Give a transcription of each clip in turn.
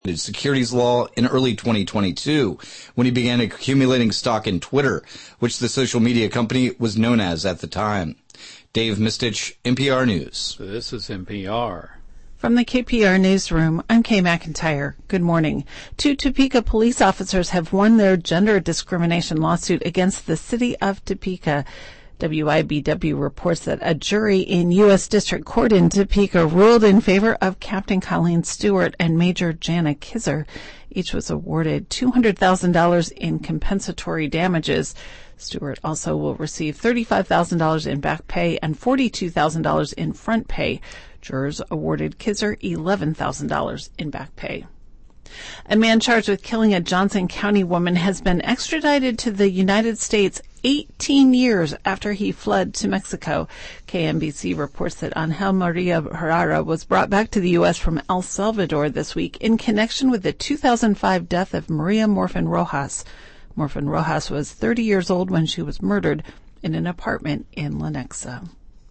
securities law in early 2022 when he began accumulating stock in Twitter, which the social media company was known as at the time. Dave Mistich, NPR News. This is NPR. From the KPR Newsroom, I'm Kay McIntyre. Good morning. 2 Topeka police officers have won their gender discrimination lawsuit against the city of Topeka. WIBW reports that a jury in U.S. District Court in Topeka ruled in favor of Captain Colleen Stewart and Major Jana Kizer. Each was awarded $200,000 in compensatory damages. Stewart also will receive $35,000 in back pay and $42,000 in front pay. Jurors awarded Kizer $11,000 in back pay. A man charged with killing a Johnson County woman has been extradited to the United States 18 years after he fled to Mexico. KMBC reports that Angel Maria Herrera was brought back to the U.S. from El Salvador this week in connection with the 2005 death of Maria Morfin Rojas. Morfin Rojas was 30 years old when she was murdered in an apartment in Lenexa.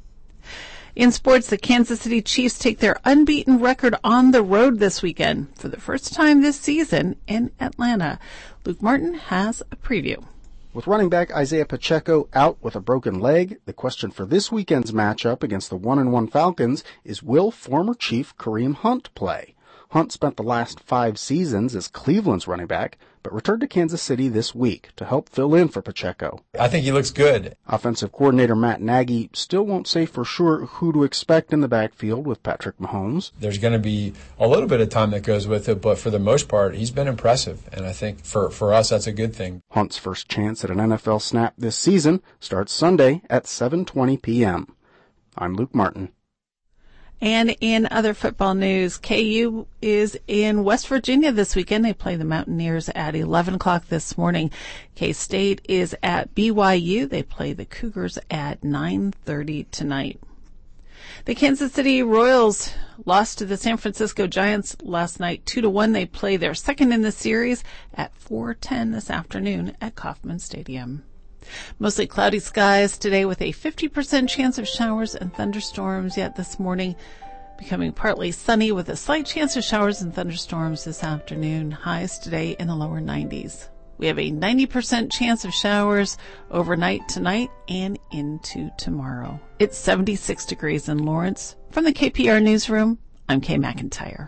In sports, the Kansas City Chiefs take their unbeaten record on the road this weekend for the first time this season in Atlanta. Luke Martin has a preview. With running back Isaiah Pacheco out with a broken leg, the question for this weekend's matchup against the 1-1 Falcons is, will former Chief Kareem Hunt play? Hunt spent the last 5 seasons as Cleveland's running back, but returned to Kansas City this week to help fill in for Pacheco. I think he looks good. Offensive coordinator Matt Nagy still won't say for sure who to expect in the backfield with Patrick Mahomes. There's going to be a little bit of time that goes with it, but for the most part, he's been impressive, and I think for us, that's a good thing. Hunt's first chance at an NFL snap this season starts Sunday at 7:20 p.m. I'm Luke Martin. And in other football news, KU is in West Virginia this weekend. They play the Mountaineers at 11 o'clock this morning. K-State is at BYU. They play the Cougars at 9:30 tonight. The Kansas City Royals lost to the San Francisco Giants last night 2-1. They play their second in the series at 4:10 this afternoon at Kauffman Stadium. Mostly cloudy skies today with a 50% chance of showers and thunderstorms, yet this morning becoming partly sunny with a slight chance of showers and thunderstorms this afternoon. Highs today in the lower 90s. We have a 90% chance of showers overnight tonight and into tomorrow. It's 76 degrees in Lawrence. From the KPR Newsroom, I'm Kay McIntyre.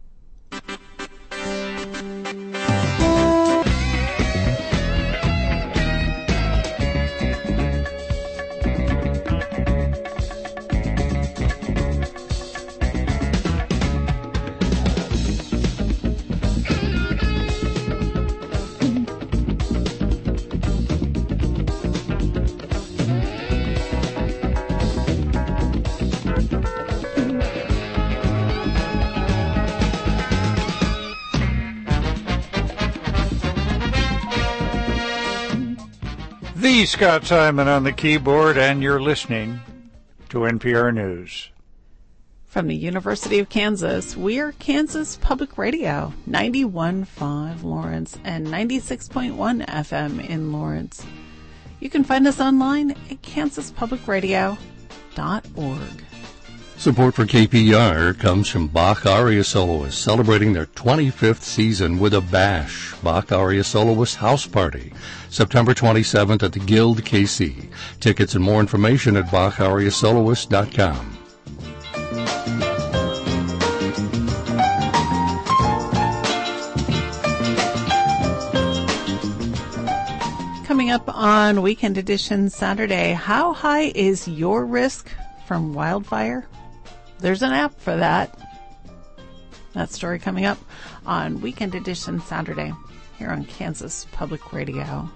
The Scott Simon on the keyboard, and you're listening to NPR News. From the University of Kansas, we're Kansas Public Radio, 91.5 Lawrence and 96.1 FM in Lawrence. You can find us online at kansaspublicradio.org. Support for KPR comes from Bach Aria Soloists, celebrating their 25th season with a bash. Bach Aria Soloists House Party, September 27th at the Guild KC. Tickets and more information at bachariasoloists.com. Coming up on Weekend Edition Saturday, how high is your risk from wildfire? There's an app for that. That story coming up on Weekend Edition Saturday here on Kansas Public Radio.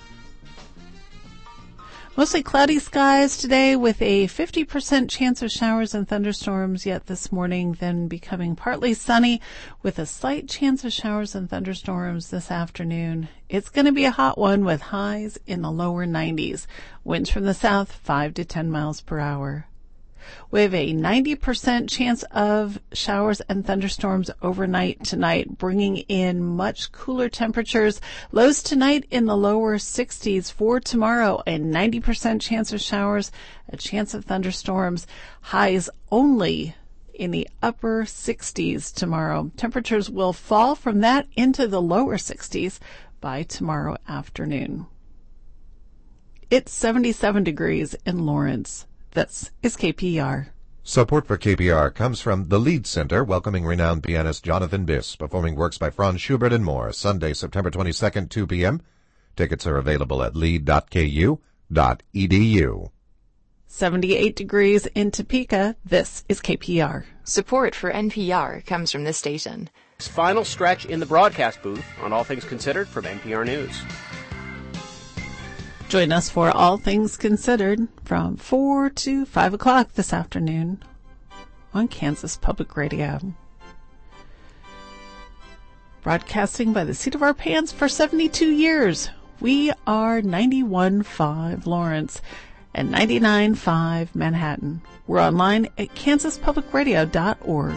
Mostly cloudy skies today with a 50% chance of showers and thunderstorms, yet this morning then becoming partly sunny with a slight chance of showers and thunderstorms this afternoon. It's going to be a hot one with highs in the lower 90s. Winds from the south 5 to 10 miles per hour. We have a 90% chance of showers and thunderstorms overnight tonight, bringing in much cooler temperatures. Lows tonight in the lower 60s. For tomorrow, a 90% chance of showers, a chance of thunderstorms. Highs only in the upper 60s tomorrow. Temperatures will fall from that into the lower 60s by tomorrow afternoon. It's 77 degrees in Lawrence. This is KPR. Support for KPR comes from the Leeds Center, welcoming renowned pianist Jonathan Biss, performing works by Franz Schubert and more, Sunday, September 22nd, 2 p.m. Tickets are available at lead.ku.edu. 78 degrees in Topeka. This is KPR. Support for NPR comes from this station. Final stretch in the broadcast booth on All Things Considered from NPR News. Join us for All Things Considered from 4 to 5 o'clock this afternoon on Kansas Public Radio. Broadcasting by the seat of our pants for 72 years. We are 91.5 Lawrence and 99.5 Manhattan. We're online at kansaspublicradio.org.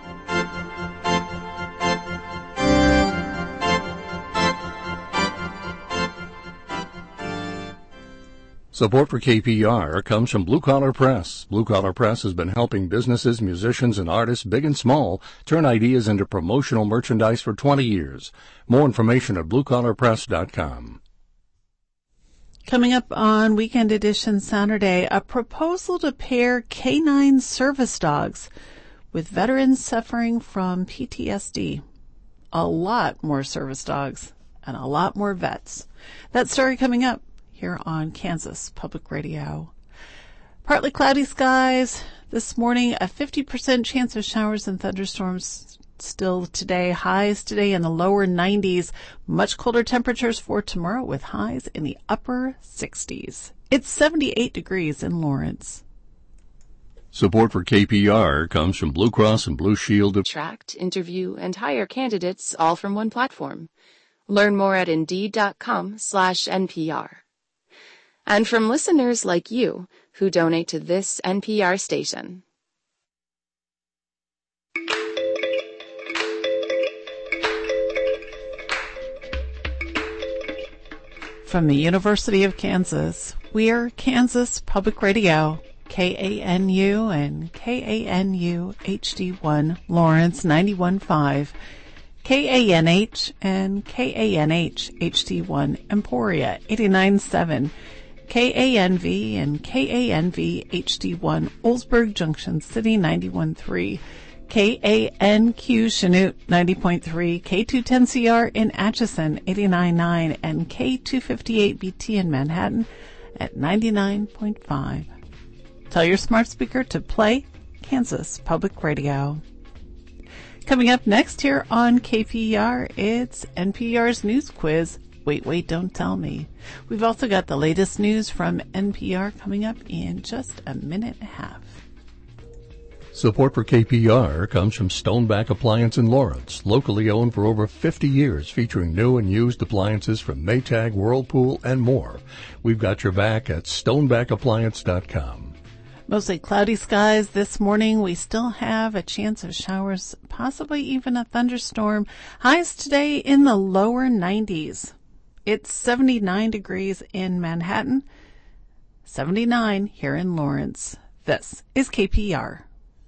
Support for KPR comes from Blue Collar Press. Blue Collar Press has been helping businesses, musicians, and artists, big and small, turn ideas into promotional merchandise for 20 years. More information at bluecollarpress.com. Coming up on Weekend Edition Saturday, a proposal to pair canine service dogs with veterans suffering from PTSD. A lot more service dogs and a lot more vets. That story coming up here on Kansas Public Radio. Partly cloudy skies this morning, a 50% chance of showers and thunderstorms still today. Highs today in the lower 90s. Much colder temperatures for tomorrow with highs in the upper 60s. It's 78 degrees in Lawrence. Support for KPR comes from Blue Cross and Blue Shield. Attract, interview, and hire candidates all from one platform. Learn more at Indeed.com/NPR. And from listeners like you who donate to this NPR station. From the University of Kansas, we're Kansas Public Radio, KANU and KANU HD1 Lawrence 91.5, KANH and KANH HD1 Emporia 89.7, KANV and KANV HD1 Oldsburg Junction City 91.3, KANQ Chanute 90.3, K210CR in Atchison 89.9, and K258BT in Manhattan at 99.5. Tell your smart speaker to play Kansas Public Radio. Coming up next here on KPR, it's NPR's News Quiz. Wait, don't tell me. We've also got the latest news from NPR coming up in just a minute and a half. Support for KPR comes from Stoneback Appliance in Lawrence, locally owned for over 50 years, featuring new and used appliances from Maytag, Whirlpool, and more. We've got your back at stonebackappliance.com. Mostly cloudy skies this morning. We still have a chance of showers, possibly even a thunderstorm. Highs today in the lower 90s. It's 79 degrees in Manhattan, 79 here in Lawrence. This is KPR.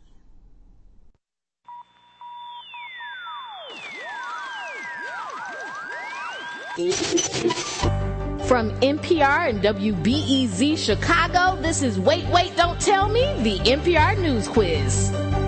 From NPR and WBEZ Chicago, this is Wait, Don't Tell Me, the NPR News Quiz.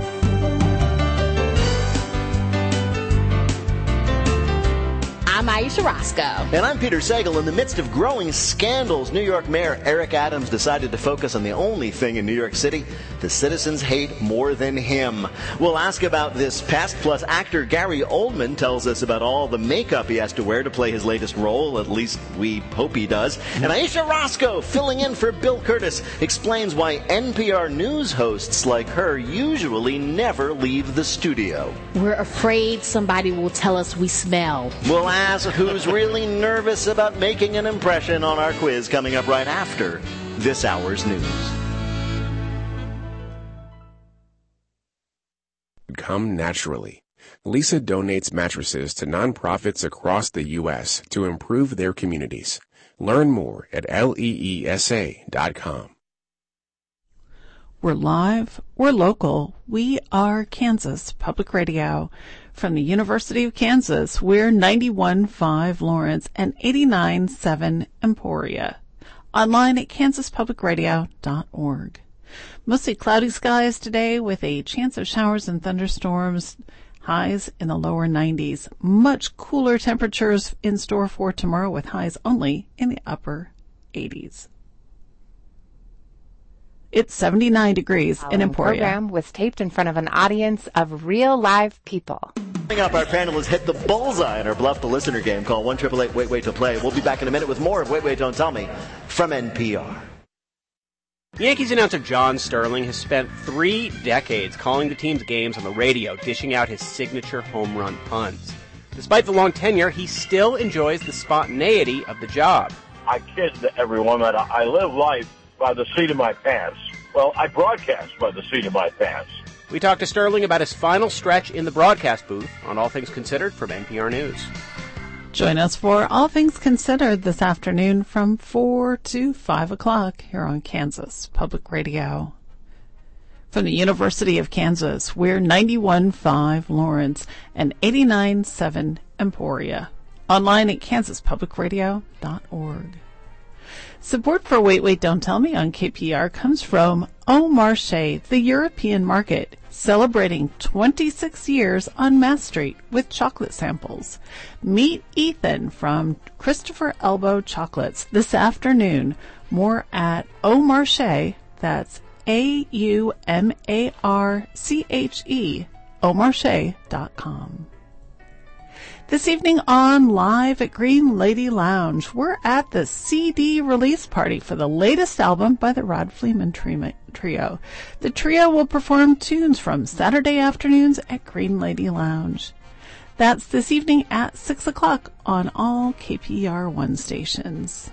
I'm Aisha Roscoe. And I'm Peter Sagal. In the midst of growing scandals, New York Mayor Eric Adams decided to focus on the only thing in New York City the citizens hate more than him. We'll ask about this pest, plus actor Gary Oldman tells us about all the makeup he has to wear to play his latest role, at least we hope he does. And Aisha Roscoe, filling in for Bill Curtis, explains why NPR News hosts like her usually never leave the studio. We're afraid somebody will tell us we smell. We'll ask who's really nervous about making an impression on our quiz coming up right after this hour's news. Come naturally. Leesa donates mattresses to nonprofits across the U.S. to improve their communities. Learn more at leesa.com. We're live, we're local, we are Kansas Public Radio. From the University of Kansas, we're 91.5 Lawrence and 89.7 Emporia. Online at kansaspublicradio.org. Mostly cloudy skies today with a chance of showers and thunderstorms. Highs in the lower 90s. Much cooler temperatures in store for tomorrow with highs only in the upper 80s. It's 79 degrees in Emporia. The program was taped in front of an audience of real live people. Coming up, our panel has hit the bullseye in our Bluff the Listener game. Call 1-888-WAIT-WAIT to play. We'll be back in a minute with more of Wait, Wait, Don't Tell Me from NPR. Yankees announcer John Sterling has spent 3 decades calling the team's games on the radio, dishing out his signature home run puns. Despite the long tenure, he still enjoys the spontaneity of the job. I kid everyone that I live life by the seat of my pants. Well, I broadcast by the seat of my pants. We talked to Sterling about his final stretch in the broadcast booth on All Things Considered from NPR News. Join us for All Things Considered this afternoon from 4 to 5 o'clock here on Kansas Public Radio. From the University of Kansas, we're 91.5 Lawrence and 89.7 Emporia. Online at kansaspublicradio.org. Support for Wait, Wait, Don't Tell Me on KPR comes from Au Marché, the European market, celebrating 26 years on Mass Street with chocolate samples. Meet Ethan from Christopher Elbow Chocolates this afternoon. More at Au Marché, that's AUMARCHE, aumarche.com. This evening on Live at Green Lady Lounge, we're at the CD release party for the latest album by the Rod Fleeman Trio. The trio will perform tunes from Saturday afternoons at Green Lady Lounge. That's this evening at 6 o'clock on all KPR1 stations.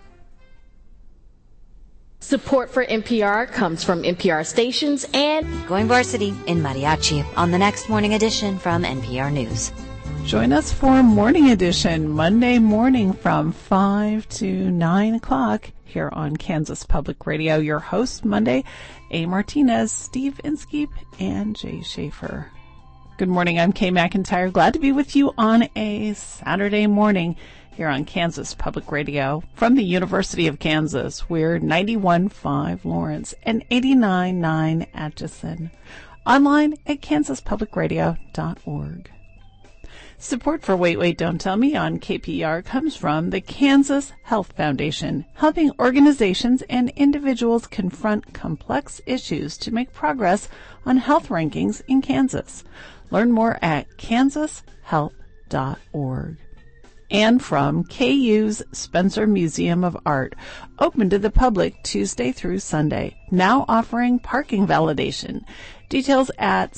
Support for NPR comes from NPR stations and Going Varsity in Mariachi on the next morning edition from NPR News. Join us for Morning Edition Monday morning from 5 to 9 o'clock here on Kansas Public Radio. Your hosts Monday, A. Martinez, Steve Inskeep, and Jay Schaefer. Good morning, I'm Kay McIntyre. Glad to be with you on a Saturday morning here on Kansas Public Radio. From the University of Kansas, we're 91.5 Lawrence and 89.9 Atchison. Online at kansaspublicradio.org. Support for Wait, Wait, Don't Tell Me on KPR comes from the Kansas Health Foundation, helping organizations and individuals confront complex issues to make progress on health rankings in Kansas. Learn more at kansashealth.org. And from KU's Spencer Museum of Art, open to the public Tuesday through Sunday, now offering parking validation. Details at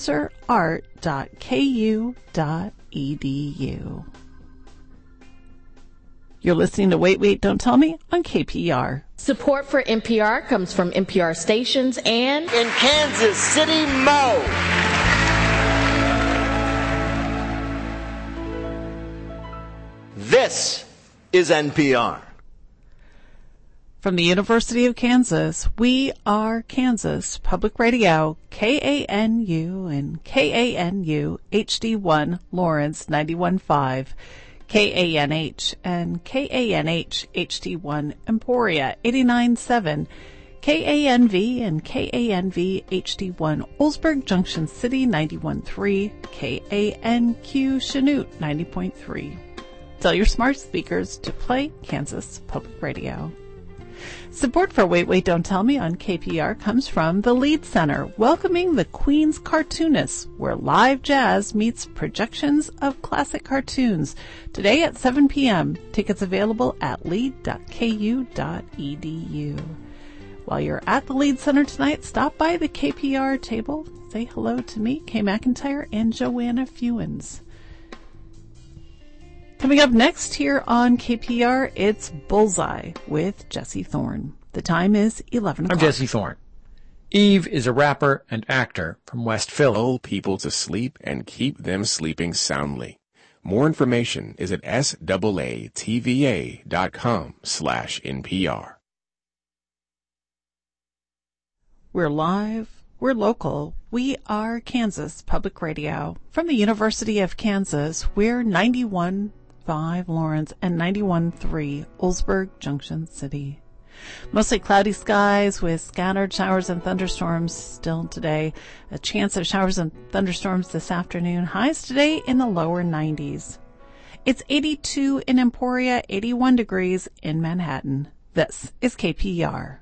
spencerart.ku.edu. You're listening to Wait, Wait, Don't Tell Me on KPR. support for NPR comes from NPR stations and in Kansas City, Mo. This is NPR. From the University of Kansas, we are Kansas Public Radio, KANU and KANU HD1 Lawrence 91.5, KANH and KANH HD1 Emporia 89.7, KANV and KANV HD1 Oldsburg Junction City 91.3, KANQ Chanute 90.3. Tell your smart speakers to play Kansas Public Radio. Support for Wait, Wait, Don't Tell Me on KPR comes from the Lead Center, welcoming the Queen's Cartoonists, where live jazz meets projections of classic cartoons. Today at 7 p.m. Tickets available at lead.ku.edu. While you're at the Lead Center tonight, stop by the KPR table. Say hello to me, Kay McIntyre, and Joanna Fewens. Coming up next here on KPR, it's Bullseye with Jesse Thorne. The time is 11 o'clock. I'm Jesse Thorne. Eve is a rapper and actor from West Philly. Lull people to sleep and keep them sleeping soundly. More information is at SAATVA.com/NPR. We're live. We're local. We are Kansas Public Radio. From the University of Kansas, we're 91.5 Lawrence and 91.3 Oldsburg Junction City. Mostly cloudy skies with scattered showers and thunderstorms still today. A chance of showers and thunderstorms this afternoon. Highs today in the lower 90s. It's 82 in Emporia, 81 degrees in Manhattan. This is KPR.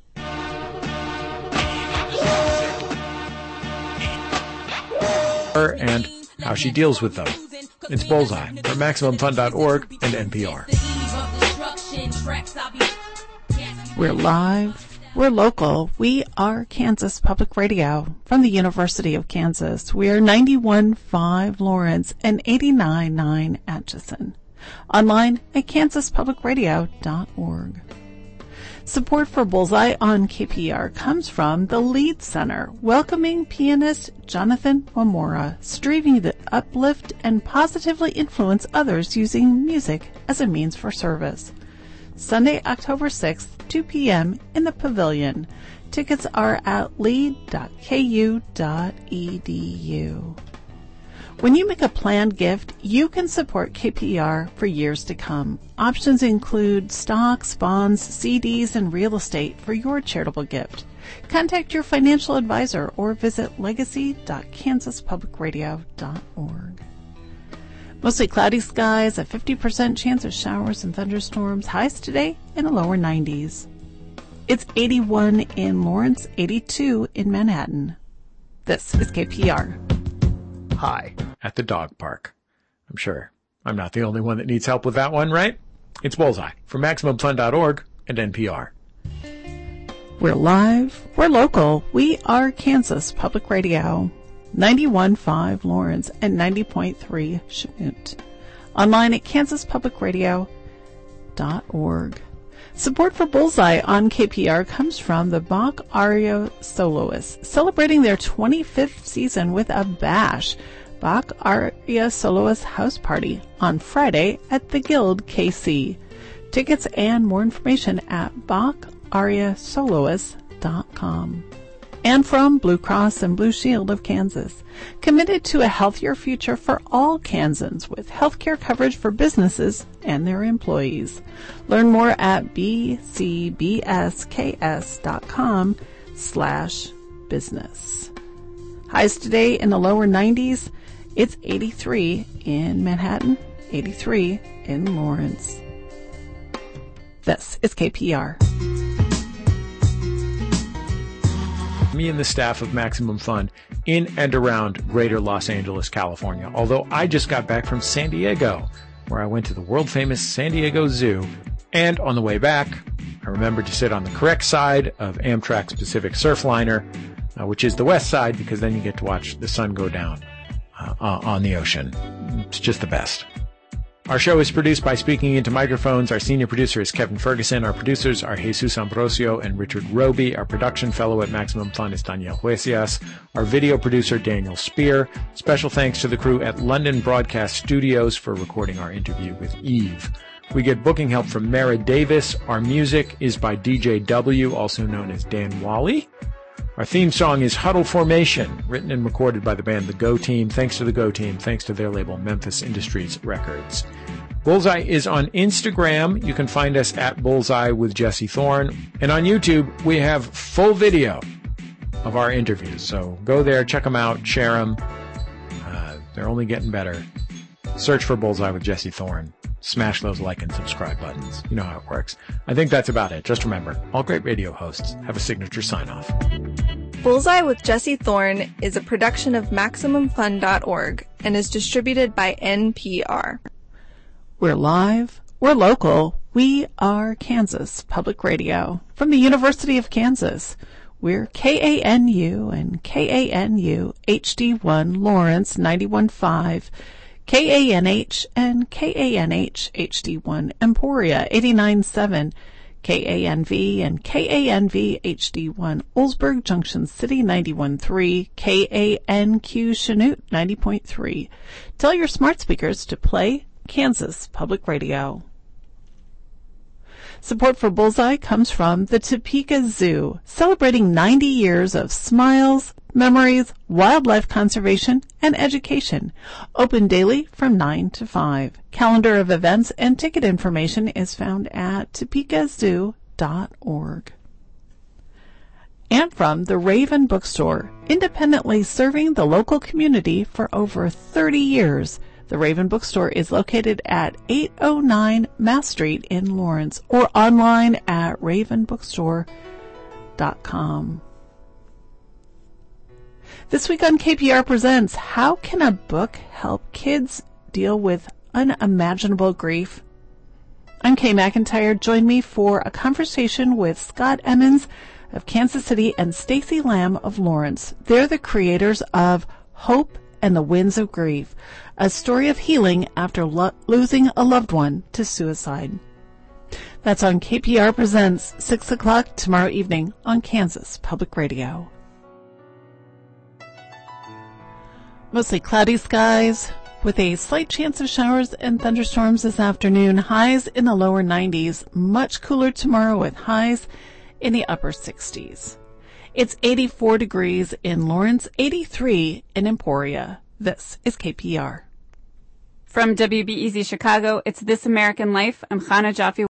And how she deals with them. It's Bullseye from MaximumFun.org and NPR. We're live. We're local. We are Kansas Public Radio from the University of Kansas. We are 91.5 Lawrence and 89.9 Atchison. Online at kansaspublicradio.org. Support for Bullseye on KPR comes from the Lead Center, welcoming pianist Jonathan Wamora, striving to uplift and positively influence others using music as a means for service. Sunday, October 6th, 2 p.m. in the Pavilion. Tickets are at lead.ku.edu. When you make a planned gift, you can support KPR for years to come. Options include stocks, bonds, CDs, and real estate for your charitable gift. Contact your financial advisor or visit legacy.kansaspublicradio.org. Mostly cloudy skies, a 50% chance of showers and thunderstorms. Highs today in the lower 90s. It's 81 in Lawrence, 82 in Manhattan. This is KPR. Hi. At the dog park. I'm sure I'm not the only one that needs help with that one, right? It's Bullseye from MaximumFun.org and NPR. We're live. We're local. We are Kansas Public Radio. 91.5 Lawrence and 90.3 Chanute. Online at kansaspublicradio.org. Support for Bullseye on KPR comes from the Bach Aria Soloists, celebrating their 25th season with a bash. Bach Aria Soloist House Party on Friday at the Guild KC. Tickets and more information at bachariasoloists.com. And from Blue Cross and Blue Shield of Kansas, committed to a healthier future for all Kansans with healthcare coverage for businesses and their employees. Learn more at bcbsks.com/business. Highs today in the lower 90s. It's 83 in Manhattan, 83 in Lawrence. This is KPR. Me and the staff of Maximum Fun in and around greater Los Angeles, California. Although I just got back from San Diego, where I went to the world-famous San Diego Zoo. And on the way back, I remembered to sit on the correct side of Amtrak's Pacific Surfliner, which is the west side, because then you get to watch the sun go down on the ocean. It's just the best. Our show is produced by Speaking Into Microphones. Our senior producer is Kevin Ferguson. Our producers are Jesus Ambrosio and Richard Roby. Our production fellow at Maximum Fun is Daniel Huesias. Our video producer, Daniel Spear. Special thanks to the crew at London Broadcast Studios for recording our interview with Eve. We get booking help from Mara Davis. Our music is by DJ W, also known as Dan Wally. Our theme song is Huddle Formation, written and recorded by the band The Go Team. Thanks to The Go Team. Thanks to their label, Memphis Industries Records. Bullseye is on Instagram. You can find us at Bullseye with Jesse Thorne. And on YouTube, we have full video of our interviews. So go there, check them out, share them. They're only getting better. Search for Bullseye with Jesse Thorne. Smash those like and subscribe buttons. You know how it works. I think that's about it. Just remember, all great radio hosts have a signature sign-off. Bullseye with Jesse Thorne is a production of MaximumFun.org and is distributed by NPR. We're live. We're local. We are Kansas Public Radio from the University of Kansas. We're KANU and KANU HD1 Lawrence 91.5, KANH and KANH HD1 Emporia 89.7, KANV and KANV HD1 Oldsburg Junction City 91.3, KANQ Chanute 90.3. Tell your smart speakers to play Kansas Public Radio. Support for Bullseye comes from the Topeka Zoo, celebrating 90 years of smiles, memories, wildlife conservation, and education. Open daily from 9 to 5. Calendar of events and ticket information is found at topekazoo.org. And from the Raven Bookstore, independently serving the local community for over 30 years. The Raven Bookstore is located at 809 Mass Street in Lawrence or online at ravenbookstore.com. This week on KPR Presents, how can a book help kids deal with unimaginable grief? I'm Kay McIntyre. Join me for a conversation with Scott Emmons of Kansas City and Stacy Lamb of Lawrence. They're the creators of Hope and the Winds of Grief, a story of healing after losing a loved one to suicide. That's on KPR Presents, 6 o'clock tomorrow evening on Kansas Public Radio. Mostly cloudy skies with a slight chance of showers and thunderstorms this afternoon. Highs in the lower 90s. Much cooler tomorrow with highs in the upper 60s. It's 84 degrees in Lawrence, 83 in Emporia. This is KPR. From WBEZ Chicago, it's This American Life. I'm Chana Jaffe.